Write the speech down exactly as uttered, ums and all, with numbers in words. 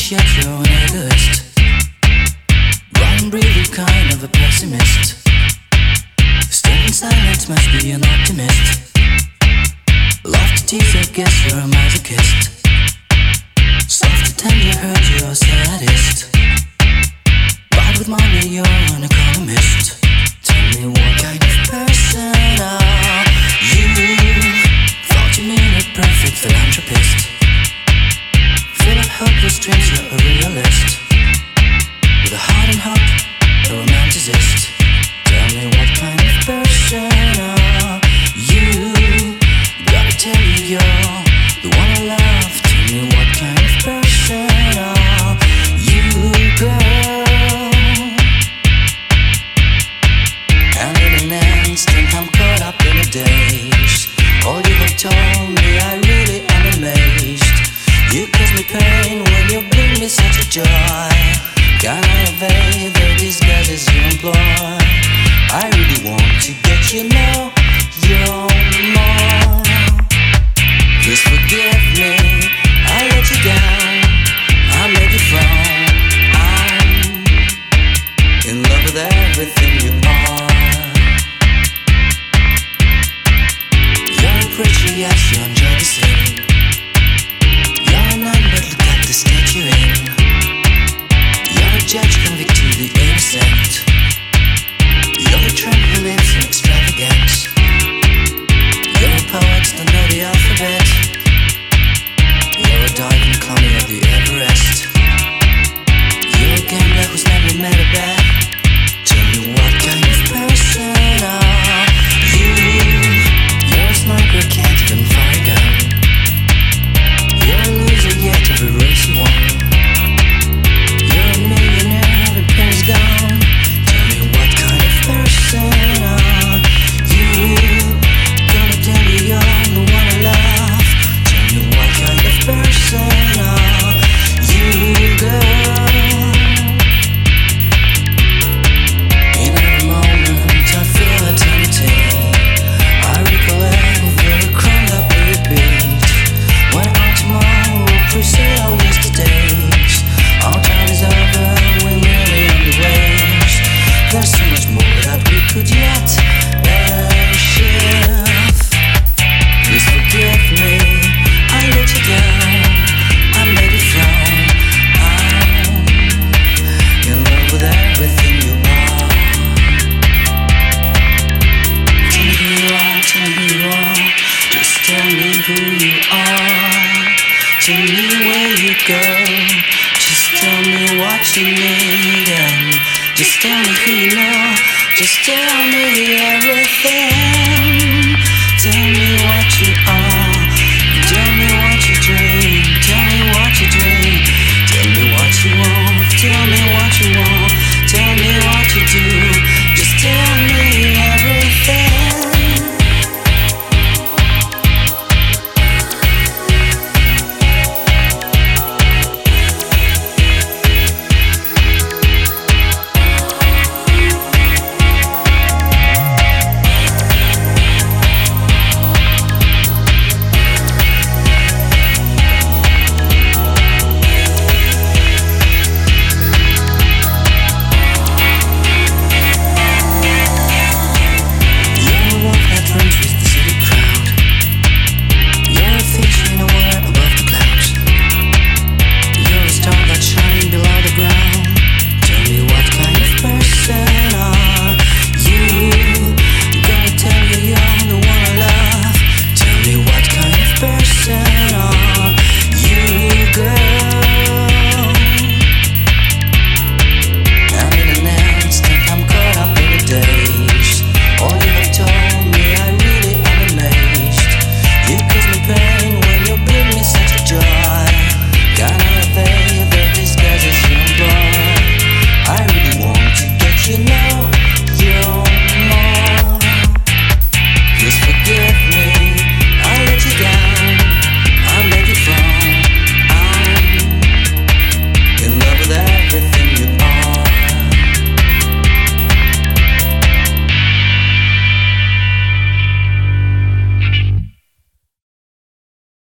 selfish yet you're an egoist. Run, breathing kind of a pessimist. Staying silent must be an optimist. Love to tease, I guess you're a masochist. Soft to tender, hurt, you're a sadist. Ride with money, you're an economist. Tell me what kind of person are you? Thought you mean a perfect philanthropist. Fill up hopeless dreams, you're a realist. With a heart and hope, a romanticist. Tell me what kind of person are you? Gotta tell you you're the one I love. Tell me what kind of person are you, girl? And in an instant I'm caught up in a daze. All you have told me I really am amazed. You cause me pain when you bring me such a joy. Can I evade the disguises you employ? I really want to get you know you're more. Please forgive me, I let you down, I made you frown. I'm in love with everything you are. You're a preacher, yes, you enjoy the scene. You're a nun, but look at the state you're in. You're a judge, convict to the innocent. You're a tramp who lives in extravagance. You're a poet, don't know the alphabet. You're a diving clown at the Everest. You're a gambler who's never met a bet. Tell me what kind of person are you? You're a sniper, can't even fire a gun. You're a loser, yet every race you won. You're a millionaire, every penny's gone. Tell me what kind of person are you? Gonna tell you you're the one I love. Tell me what kind of person are you, girl? In every moment I feel eternity. I recollect every crime that we repeat. When our tomorrow will precede our yesterdays. Our time is over, we're nearly on the waves. There's so much more that we could yet achieve. Please forgive me, I let you down, I made you frown. I'm in love with everything you are. Tell me who you are, tell me who you are. Just tell me who you are. Tell me where you go. Just tell me what you need and just tell me who you know. Just tell me everything.